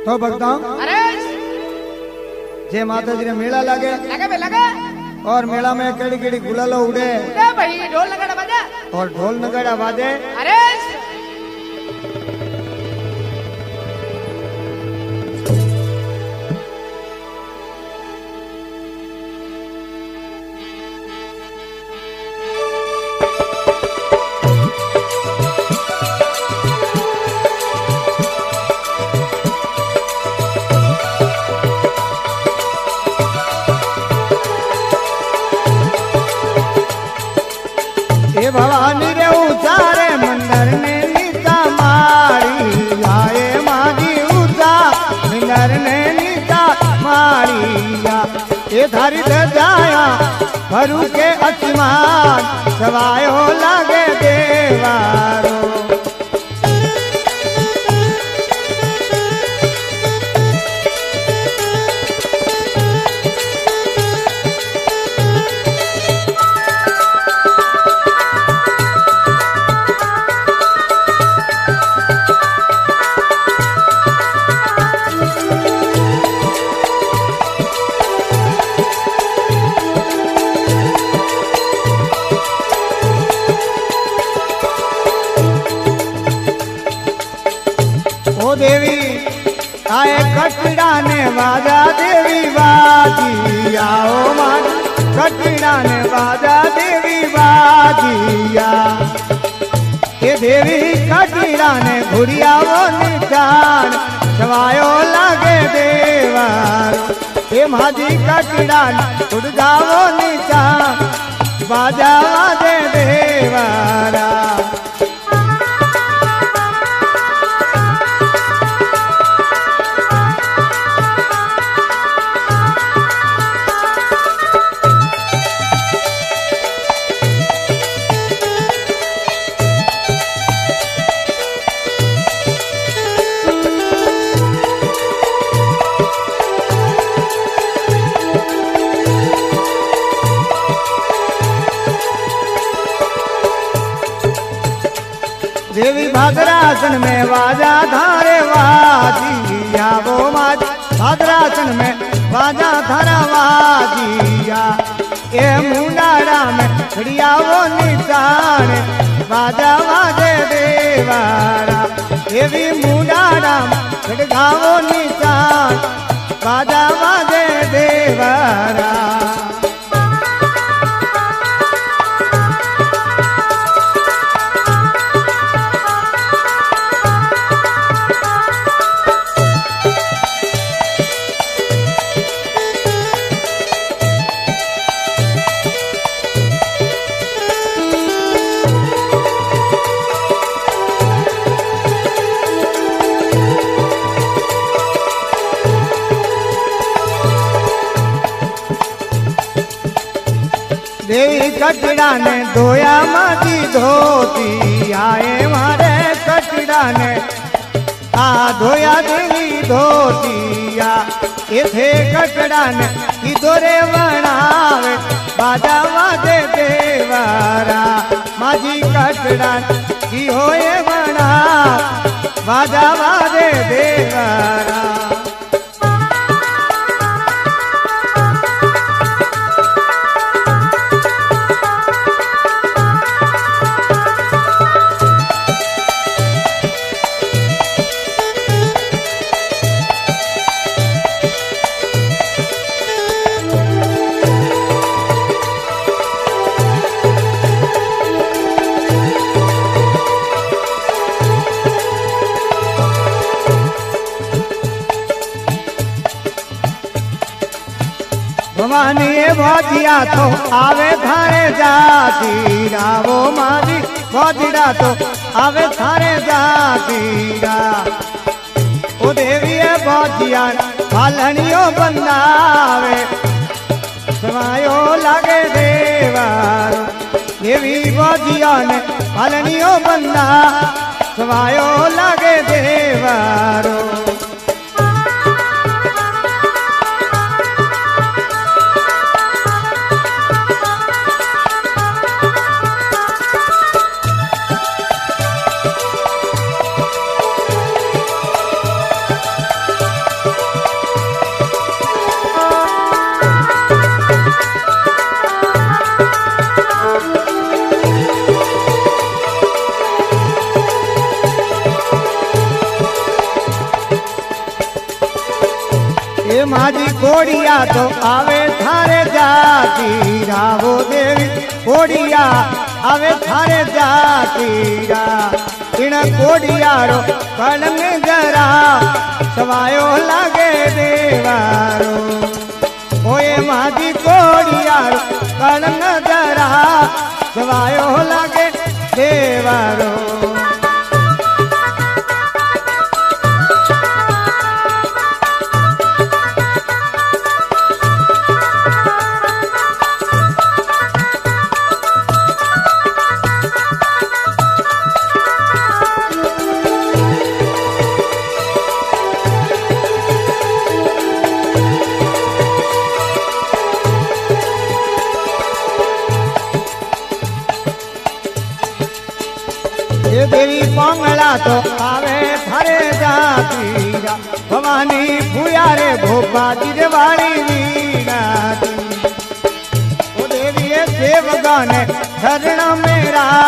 तो भक्तों अरे जे माता जी ने मेला लगे लगे और मेला में केड़ी केड़ी गुलालो उड़े भाई ढोल नगाड़ा बजा और ढोल नगाड़ा बाजे। अरे भवानी रे उचारे मंदिर ने नीता मारी आए मागी उचा मंदिर ने नीता मारिया ये धारी दे जाया भरू के आसमान सवायो लागे देवारो। देवी आए कटड़ा ने बाजा देवी बाजी आओ मान कटड़ा ने बाजा देवी बाजिया ये देवी कटड़ा ने घुड़िया वो निशान सवायो लागे देवार ये माजी कटड़ा उड़ जाओ निशान बाजा वाजे देवारा। देवी भाद्रासन में बाजा धारे वाजिया वो माज भाद्रासन में बाजा धारा वाजिया ये मुंडारा में खड़िया वो निशान बाजा वाजे देवारा। देवी मुंडारा में खड़गा वो निशान बाजा वाजे देवारा। देवी कटड़ा ने धोया माटी धोती आए मारे कटड़ा ने आ धोया देवी धोतिया इथे कटड़ा ने इधोरे बनावे बाजा वाजे देवारा। माजी कटड़ा की होए बना बाजा वाजे देवारा। भवानी भजिया तो आवे थारे जातीरा वो मारी भजिया तो आवे थारे जातीरा। ओ देवी भजिया पालनियो बंदावे समायो लागे देवारो। देवी भजिया ने पालनियो बंदा समायो लागे देवारो। माजी कोड़िया तो आवे थारे जातीरा वो देवी कोड़िया आवे थारे जातीरा इन कोड़ियारो कलम जरा सवायो लागे देवारो ओए माजी कोड़ियारो कलम जरा सवायो लागे देवारो देवी पांगला तो आवे थारे जातीरा भवानी भूयारे भोपा जिरवाड़ी वीराती ओ देवी देवगण शरण मेरा